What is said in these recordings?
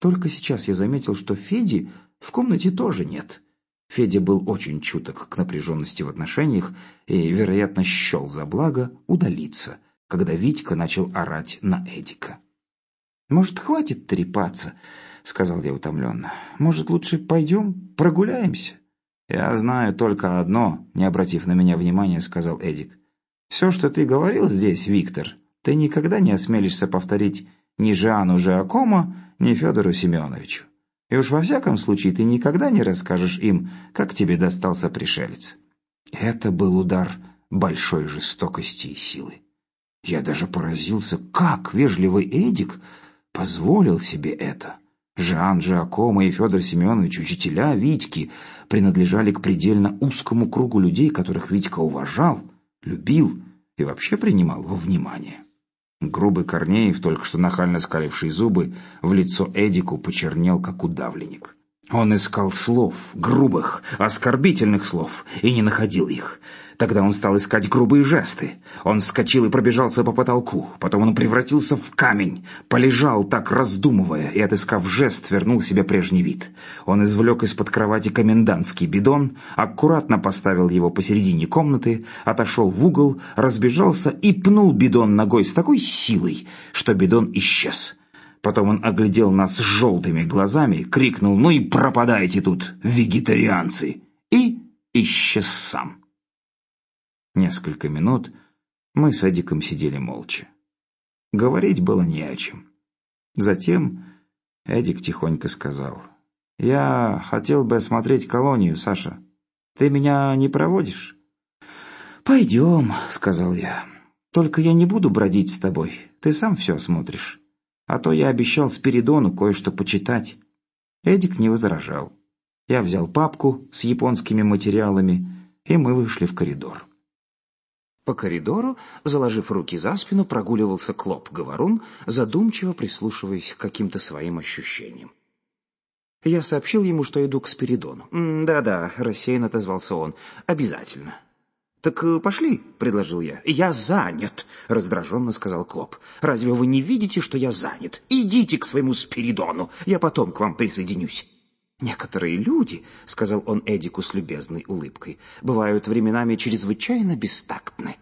Только сейчас я заметил, что Феди в комнате тоже нет. Федя был очень чуток к напряженности в отношениях и, вероятно, счел за благо удалиться, когда Витька начал орать на Эдика. «Может, хватит трепаться?» — сказал я утомленно. «Может, лучше пойдем прогуляемся?» «Я знаю только одно», — не обратив на меня внимания, сказал Эдик. «Все, что ты говорил здесь, Виктор, ты никогда не осмелишься повторить ни Жану Жиакомо, ни Федору Семеновичу. И уж во всяком случае ты никогда не расскажешь им, как тебе достался пришелец». Это был удар большой жестокости и силы. Я даже поразился, как вежливый Эдик позволил себе это. Жан Жиакомо и Федор Семенович, учителя Витьки, принадлежали к предельно узкому кругу людей, которых Витька уважал, любил и вообще принимал во внимание. Грубый Корнеев, только что нахально скаливший зубы, в лицо Эдику почернел, как удавленник. Он искал слов, грубых, оскорбительных слов, и не находил их. Тогда он стал искать грубые жесты. Он вскочил и пробежался по потолку. Потом он превратился в камень, полежал так, раздумывая, и, отыскав жест, вернул себе прежний вид. Он извлек из-под кровати комендантский бидон, аккуратно поставил его посередине комнаты, отошел в угол, разбежался и пнул бидон ногой с такой силой, что бидон исчез. Потом он оглядел нас желтыми глазами, крикнул: «Ну и пропадайте тут, вегетарианцы!» и исчез сам. Несколько минут мы с Эдиком сидели молча. Говорить было не о чем. Затем Эдик тихонько сказал: «Я хотел бы осмотреть колонию, Саша. Ты меня не проводишь?» «Пойдем», — сказал я. «Только я не буду бродить с тобой. Ты сам все осмотришь. А то я обещал Спиридону кое-что почитать». Эдик не возражал. Я взял папку с японскими материалами, и мы вышли в коридор. По коридору, заложив руки за спину, прогуливался Клоп-говорун, задумчиво прислушиваясь к каким-то своим ощущениям. Я сообщил ему, что иду к Спиридону. «Да-да», — рассеянно отозвался он, — «обязательно». «Так пошли», — предложил я. «Я занят», — раздраженно сказал Клоп. «Разве вы не видите, что я занят? Идите к своему Спиридону, я потом к вам присоединюсь». «Некоторые люди», — сказал он Эдику с любезной улыбкой, — «бывают временами чрезвычайно бестактны».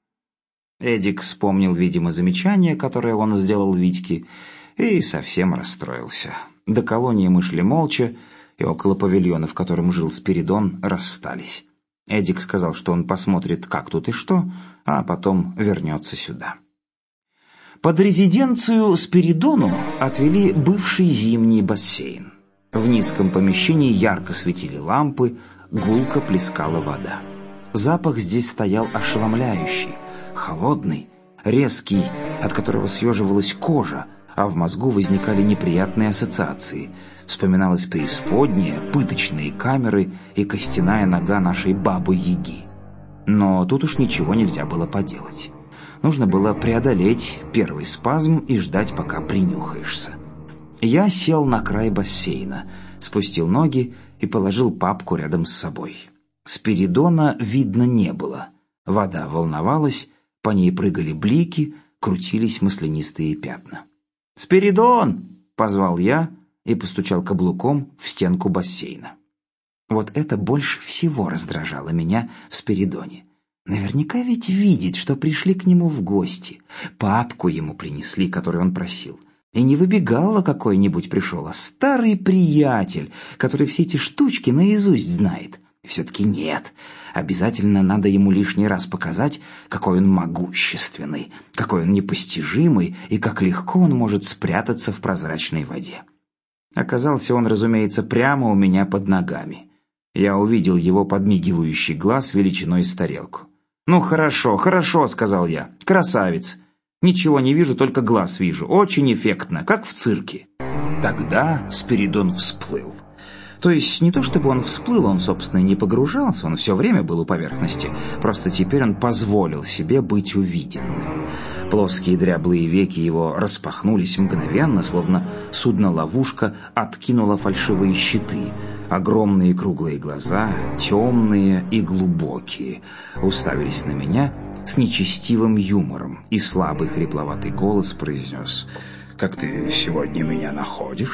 Эдик вспомнил, видимо, замечание, которое он сделал Витьке, и совсем расстроился. До колонии мы шли молча, и около павильона, в котором жил Спиридон, расстались. Эдик сказал, что он посмотрит, как тут и что, а потом вернется сюда. Под резиденцию Спиридону отвели бывший зимний бассейн. В низком помещении ярко светили лампы, гулко плескала вода. Запах здесь стоял ошеломляющий, холодный, резкий, от которого съеживалась кожа, а в мозгу возникали неприятные ассоциации. Вспоминалась преисподняя, пыточные камеры и костяная нога нашей бабы-яги. Но тут уж ничего нельзя было поделать. Нужно было преодолеть первый спазм и ждать, пока принюхаешься. Я сел на край бассейна, спустил ноги и положил папку рядом с собой. Спиридона видно не было. Вода волновалась, по ней прыгали блики, крутились маслянистые пятна. «Спиридон!» — позвал я и постучал каблуком в стенку бассейна. Вот это больше всего раздражало меня в Спиридоне. Наверняка ведь видит, что пришли к нему в гости. Папку ему принесли, которую он просил. И не выбегало какой-нибудь пришел, а старый приятель, который все эти штучки наизусть знает. И все-таки нет. Обязательно надо ему лишний раз показать, какой он могущественный, какой он непостижимый и как легко он может спрятаться в прозрачной воде. Оказался он, разумеется, прямо у меня под ногами. Я увидел его подмигивающий глаз величиной с тарелку. «Ну хорошо, хорошо», — сказал я. «Красавец. Ничего не вижу, только глаз вижу. Очень эффектно, как в цирке». Тогда Спиридон всплыл. То есть не то чтобы он всплыл, он, собственно, не погружался, он все время был у поверхности. Просто теперь он позволил себе быть увиденным. Плоские дряблые веки его распахнулись мгновенно, словно судно-ловушка откинула фальшивые щиты. Огромные круглые глаза, темные и глубокие, уставились на меня с нечестивым юмором, и слабый хрипловатый голос произнес: «Как ты сегодня меня находишь?»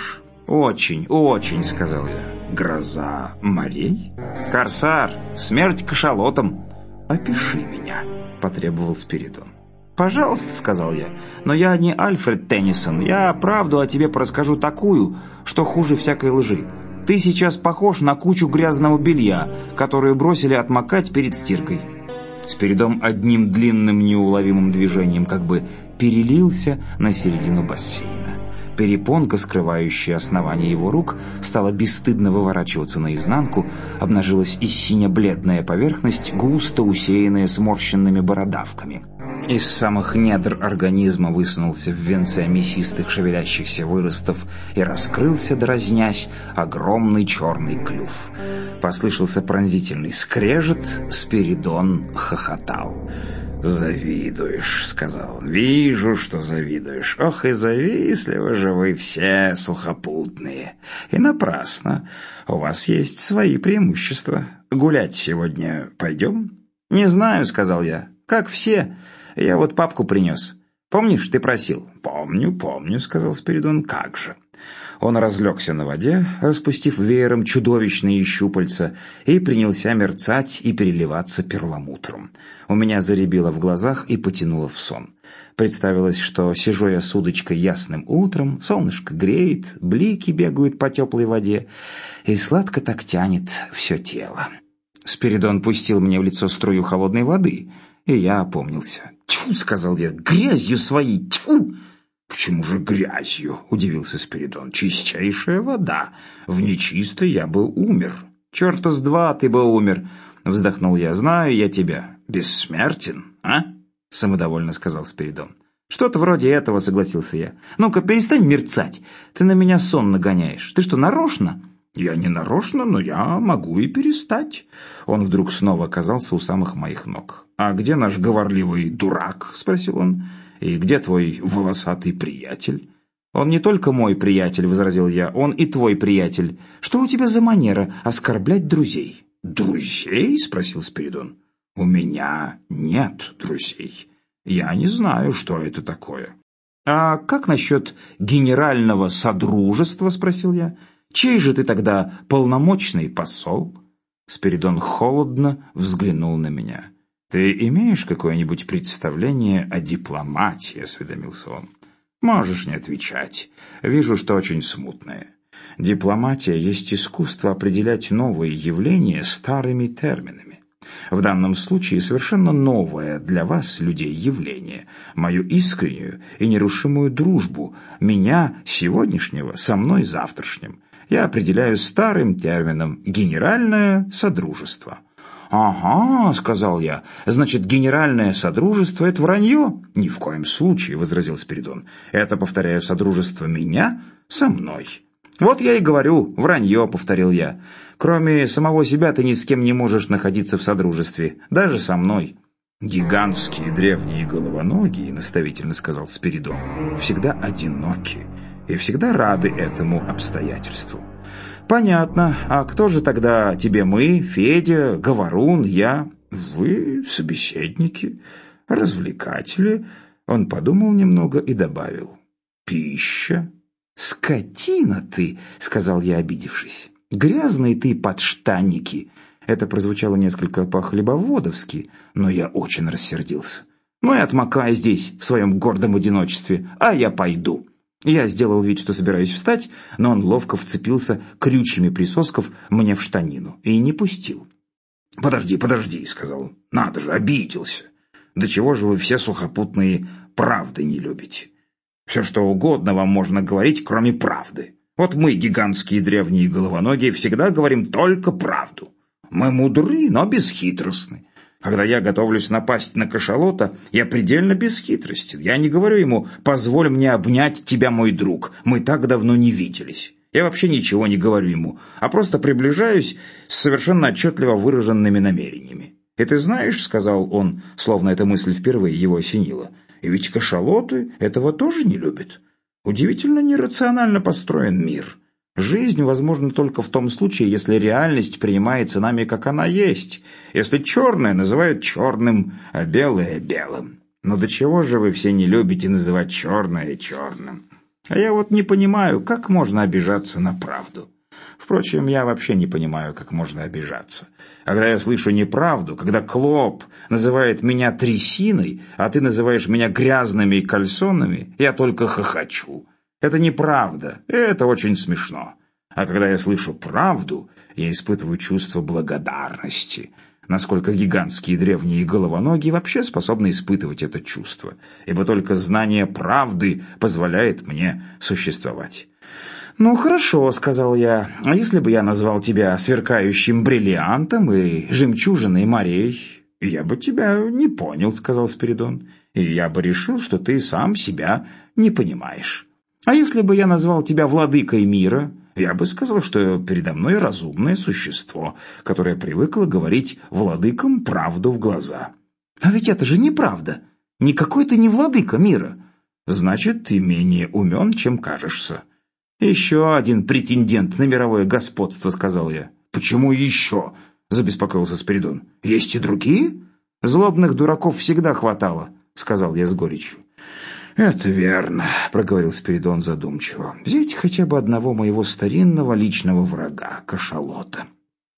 «Очень, очень», — сказал я. «Гроза морей? Корсар, смерть кашалотам. Опиши меня», — потребовал Спиридон. «Пожалуйста», — сказал я, — «но я не Альфред Теннисон. Я правду о тебе расскажу такую, что хуже всякой лжи. Ты сейчас похож на кучу грязного белья, которую бросили отмокать перед стиркой». Спиридон одним длинным неуловимым движением как бы перелился на середину бассейна. Перепонка, скрывающая основание его рук, стала бесстыдно выворачиваться наизнанку, обнажилась и сине-бледная поверхность, густо усеянная сморщенными бородавками. Из самых недр организма высунулся в венце мясистых шевелящихся выростов и раскрылся, дразнясь, огромный черный клюв. Послышался пронзительный скрежет, Спиридон хохотал. «Завидуешь», — сказал он, — «вижу, что завидуешь. Ох, и завистливы же вы все, сухопутные. И напрасно. У вас есть свои преимущества. Гулять сегодня пойдем?» «Не знаю», — сказал я, — «как все. Я вот папку принес. Помнишь, ты просил?» «Помню», — сказал Спиридон, — «как же». Он разлегся на воде, распустив веером чудовищные щупальца, и принялся мерцать и переливаться перламутром. У меня заребило в глазах и потянуло в сон. Представилось, что сижу я с удочкой ясным утром, солнышко греет, блики бегают по теплой воде, и сладко так тянет все тело. Спиридон пустил мне в лицо струю холодной воды, и я опомнился. «Тьфу!» — сказал я, — «грязью своей! Тьфу!» «Почему же грязью?» — удивился Спиридон. «Чистейшая вода. В нечистой я бы умер». «Черта с два ты бы умер!» — вздохнул я. «Знаю я тебя. Бессмертен, а?» — самодовольно сказал Спиридон. «Что-то вроде этого», — согласился я. «Ну-ка, перестань мерцать. Ты на меня сон нагоняешь. Ты что, нарочно?» «Я не нарочно, но я могу и перестать». Он вдруг снова оказался у самых моих ног. «А где наш говорливый дурак?» — спросил он. «И где твой волосатый приятель?» «Он не только мой приятель», — возразил я, — «он и твой приятель. Что у тебя за манера оскорблять друзей?» «Друзей?» — спросил Спиридон. «У меня нет друзей. Я не знаю, что это такое». «А как насчет генерального содружества?» — спросил я. «Чей же ты тогда полномочный посол?» Спиридон холодно взглянул на меня. «Ты имеешь какое-нибудь представление о дипломатии?» — осведомился он. «Можешь не отвечать. Вижу, что очень смутное. Дипломатия есть искусство определять новые явления старыми терминами. В данном случае совершенно новое для вас, людей, явление, мою искреннюю и нерушимую дружбу, меня сегодняшнего со мной завтрашним, я определяю старым термином «генеральное содружество». «Ага», — сказал я, — «значит, генеральное содружество — это вранье?» «Ни в коем случае», — возразил Спиридон. «Это, повторяю, содружество меня со мной». «Вот я и говорю, вранье», — повторил я. «Кроме самого себя ты ни с кем не можешь находиться в содружестве, даже со мной». «Гигантские древние головоногие», — наставительно сказал Спиридон, — «всегда одиноки и всегда рады этому обстоятельству». «Понятно. А кто же тогда тебе мы, Федя, Говорун, я?» «Вы собеседники, развлекатели». Он подумал немного и добавил. «Пища». «Скотина ты», — сказал я, обидевшись. «Грязный ты подштанники». Это прозвучало несколько по-хлебоводовски, но я очень рассердился. «Ну и отмокай здесь, в своем гордом одиночестве, а я пойду». Я сделал вид, что собираюсь встать, но он ловко вцепился крючьями присосков мне в штанину и не пустил. «Подожди», — сказал он. «Надо же, обиделся. До чего же вы все сухопутные правды не любите? Все, что угодно вам можно говорить, кроме правды. Вот мы, гигантские древние головоногие, всегда говорим только правду. Мы мудры, но бесхитростны. Когда я готовлюсь напасть на кашалота, я предельно бесхитростен. Я не говорю ему: «Позволь мне обнять тебя, мой друг, мы так давно не виделись». Я вообще ничего не говорю ему, а просто приближаюсь с совершенно отчетливо выраженными намерениями. «И ты знаешь, — сказал он, словно эта мысль впервые его осенила, — и ведь кашалоты этого тоже не любят. Удивительно нерационально построен мир». Жизнь возможна только в том случае, если реальность принимается нами, как она есть, если черное называют черным, а белое — белым. Но до чего же вы все не любите называть черное черным? А я вот не понимаю, как можно обижаться на правду. Впрочем, я вообще не понимаю, как можно обижаться. А когда я слышу неправду, когда Клоп называет меня трясиной, а ты называешь меня грязными кальсонами, я только хохочу. Это неправда, это очень смешно. А когда я слышу правду, я испытываю чувство благодарности. Насколько гигантские древние головоногие вообще способны испытывать это чувство, ибо только знание правды позволяет мне существовать. «Ну, хорошо», — сказал я. «А если бы я назвал тебя сверкающим бриллиантом и жемчужиной морей?» «Я бы тебя не понял», — сказал Спиридон. «И я бы решил, что ты сам себя не понимаешь. А если бы я назвал тебя владыкой мира?» «Я бы сказал, что передо мной разумное существо, которое привыкло говорить владыкам правду в глаза». «А ведь это же неправда. Никакой ты не владыка мира». «Значит, ты менее умен, чем кажешься». «Еще один претендент на мировое господство», — сказал я. «Почему еще?» — забеспокоился Спиридон. «Есть и другие?» «Злобных дураков всегда хватало», — сказал я с горечью. «Это верно», — проговорил Спиридон задумчиво. «Взять хотя бы одного моего старинного личного врага, кашалота.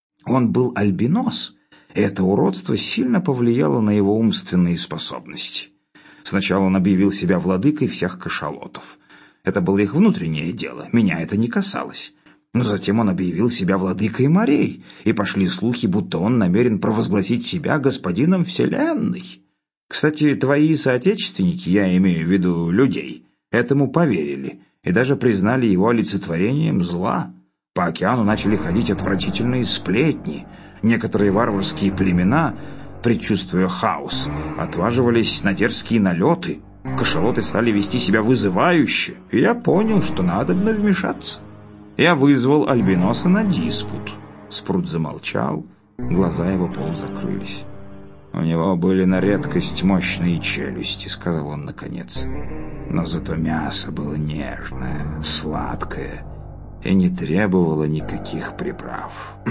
Он был альбинос, и это уродство сильно повлияло на его умственные способности. Сначала он объявил себя владыкой всех кашалотов. Это было их внутреннее дело, меня это не касалось. Но затем он объявил себя владыкой морей, и пошли слухи, будто он намерен провозгласить себя господином вселенной. Кстати, твои соотечественники, я имею в виду людей, этому поверили и даже признали его олицетворением зла. По океану начали ходить отвратительные сплетни. Некоторые варварские племена, предчувствуя хаос, отваживались на дерзкие налеты. Кашалоты стали вести себя вызывающе, и я понял, что надо вмешаться. Я вызвал альбиноса на диспут. Спрут замолчал, глаза его полузакрылись. «У него были на редкость мощные челюсти», — сказал он наконец. «Но зато мясо было нежное, сладкое и не требовало никаких приправ.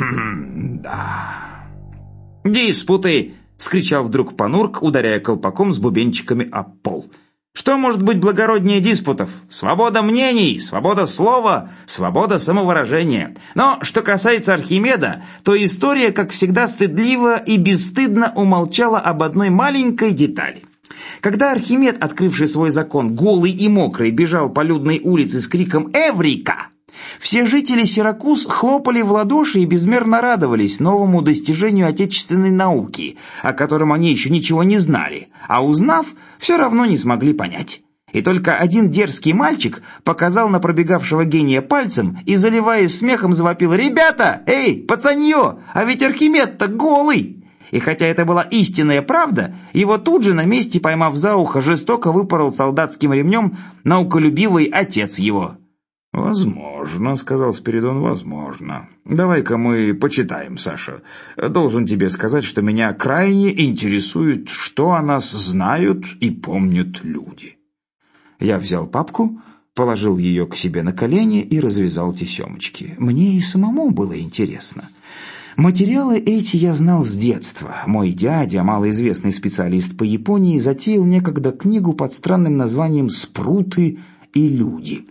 Да». «Диспуты!» — вскричал вдруг Панурк, ударяя колпаком с бубенчиками об пол. «Что может быть благороднее диспутов? Свобода мнений, свобода слова, свобода самовыражения. Но что касается Архимеда, то история, как всегда, стыдливо и бесстыдно умолчала об одной маленькой детали. Когда Архимед, открывший свой закон, голый и мокрый, бежал по людной улице с криком «Эврика!», все жители Сиракуз хлопали в ладоши и безмерно радовались новому достижению отечественной науки, о котором они еще ничего не знали, а узнав, все равно не смогли понять. И только один дерзкий мальчик показал на пробегавшего гения пальцем и, заливаясь смехом, завопил: «Ребята! Эй, пацанье! А ведь Архимед-то голый!» И хотя это была истинная правда, его тут же на месте, поймав за ухо, жестоко выпорол солдатским ремнем науколюбивый отец его. «Возможно», — сказал Спиридон, — «возможно. Давай-ка мы почитаем, Саша. Должен тебе сказать, что меня крайне интересует, что о нас знают и помнят люди». Я взял папку, положил ее к себе на колени и развязал тесемочки. Мне и самому было интересно. Материалы эти я знал с детства. Мой дядя, малоизвестный специалист по Японии, затеял некогда книгу под странным названием «Спруты и люди».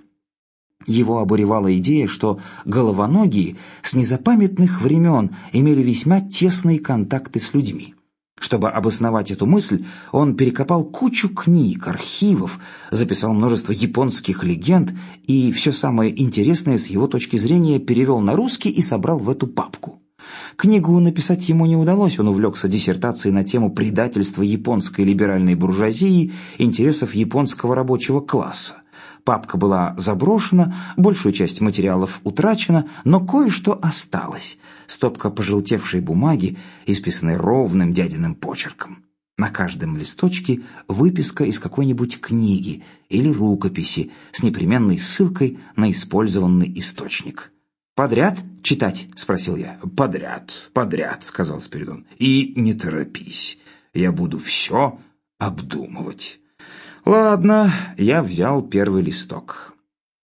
Его обуревала идея, что головоногие с незапамятных времен имели весьма тесные контакты с людьми. Чтобы обосновать эту мысль, он перекопал кучу книг, архивов, записал множество японских легенд и все самое интересное с его точки зрения перевел на русский и собрал в эту папку. Книгу написать ему не удалось, он увлекся диссертацией на тему предательства японской либеральной буржуазии интересов японского рабочего класса. Папка была заброшена, большую часть материалов утрачена, но кое-что осталось. Стопка пожелтевшей бумаги, исписанной ровным дядиным почерком. На каждом листочке выписка из какой-нибудь книги или рукописи с непременной ссылкой на использованный источник. «Подряд читать?» — спросил я. «Подряд», — сказал Спиридон. «И не торопись, я буду все обдумывать». Ладно, я взял первый листок.